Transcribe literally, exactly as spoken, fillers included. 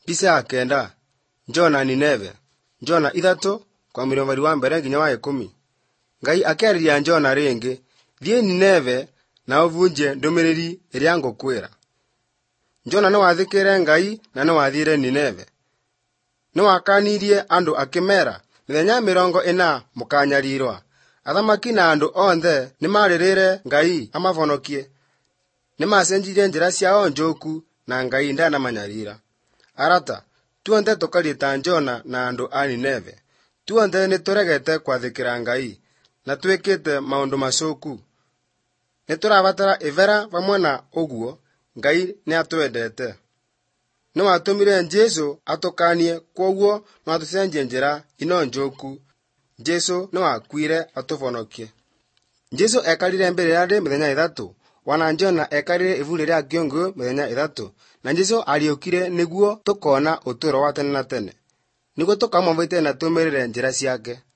Pisa ya kenda, Jona Nineve. Jona ithatu kwa mirongo wa mbere nginya wa ikumi. Ngai akĩarĩria Jona rĩngĩ, thiĩ Nineve na ũvunje ndũmĩrĩri ĩrĩa ngũkwĩra. Jona nĩwathĩkĩrĩre Ngai na nĩwathiire Nineve. Nĩwakanirie andũ akĩmera, mĩthenya mĩrongo ĩna mũkanyarirwa. Athamaki na andũ onthe nĩmarĩrĩire Ngai amavonokie. Nĩmacenjirie njĩra ciao njoku na Ngai ndanamanyarira. Arata, tuonthe tũkariĩ ta Jona na andũ a Nineve. Tuonthe nĩtũregete kwathĩkĩra Ngai na twĩkĩte maũndũ macoku. Nĩtũrabatara ĩvera vamwe na ũguo, Ngai nĩatwendete. Nĩwatũmire Jesũ atũkanie, kwoguo no tũcenjie njĩra ino njoku. Jesũ nĩwakuire atũvonokie. Jesũ ekarire mbere ya andũ mĩthenya ithatu, wana Jona ekarire ivuli rĩa kĩongo mĩthenya ithatu. Na Jesũ ariũkire nĩguo tũkona ũtũũro wa tene na tene, nĩguo tũkamwambaite na tũmĩrĩre njĩra ciake.